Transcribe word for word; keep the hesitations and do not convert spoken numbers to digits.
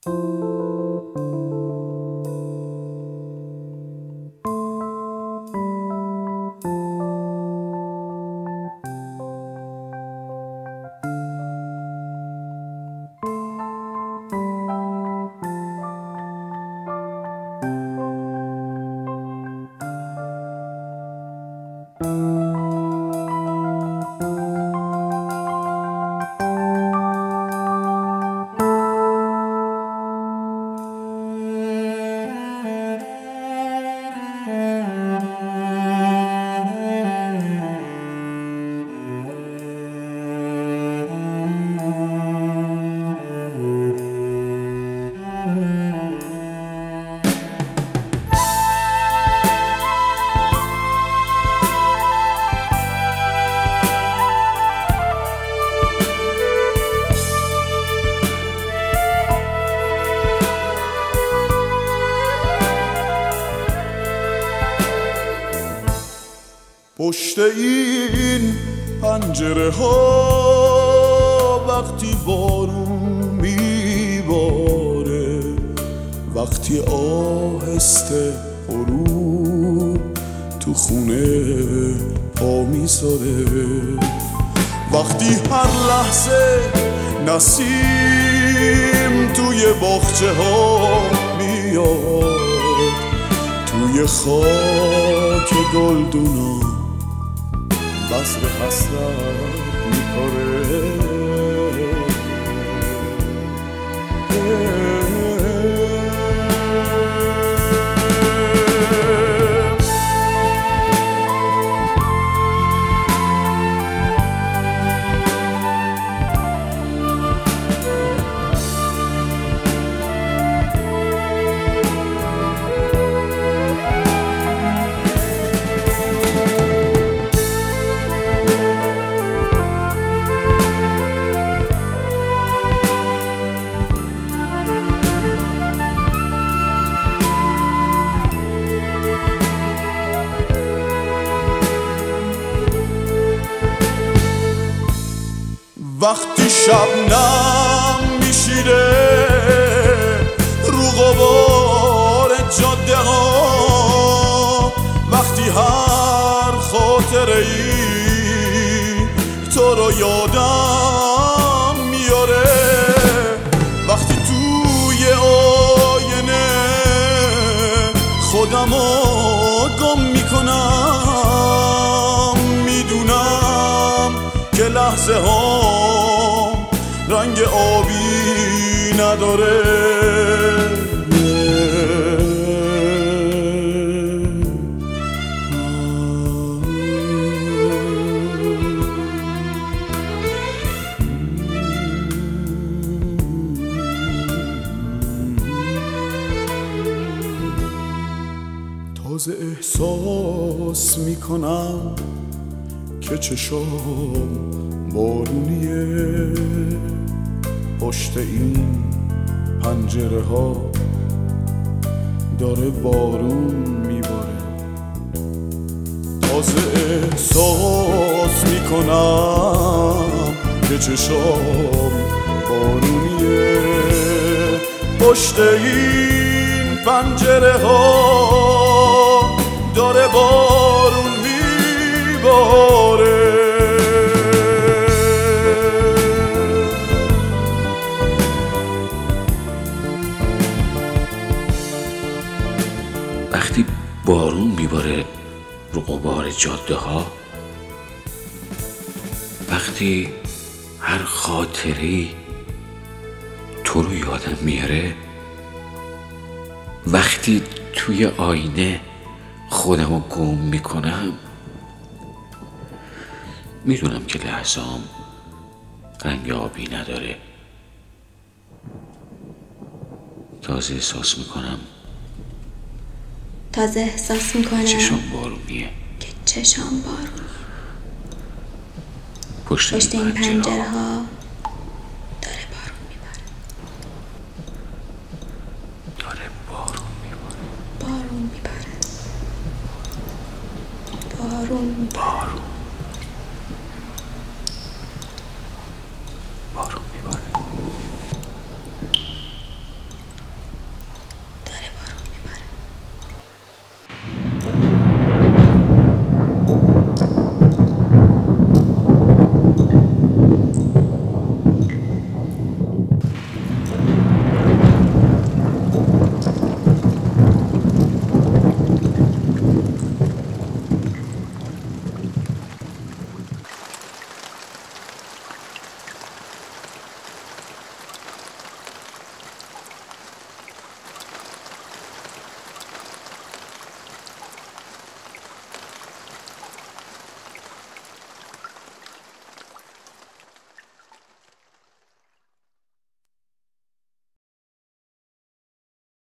پشت این پنجره ها وقتی بارون میباره، وقتی آهسته غروب تو خونه پا میذاره، وقتی هر لحظه نسیم توی باغچه ها میاد، توی خاک گلدونا بذر حسرت میکاره. وقتی شبنم میشینه رو غبار جاده ها، وقتی هر خاطره ای تو رو یادم میاره، وقتی توی آینه خودمو گم میکنم، میدونم که لحظه ها رنگ آبی نداره. تازه احساس میکنم که چشام بارونیه، پشت این پنجره ها داره بارون میباره. تازه احساس میکنم که چشام بارونیه، پشت این پنجره ها داره بارون میباره. وقتی بارون میباره رو غبار جاده ها، وقتی هر خاطری تو رو یادم میاره، وقتی توی آینه خودمو گم میکنم، میدونم که لحظه‌ام رنگ آبی نداره. تازه احساس میکنم تازه احساس میکنم چشام بارونیه، که چشام بارون پشت, پشت این پنجره ها داره بارون میباره، داره بارون میباره، بارون میباره، بارون میباره. بارون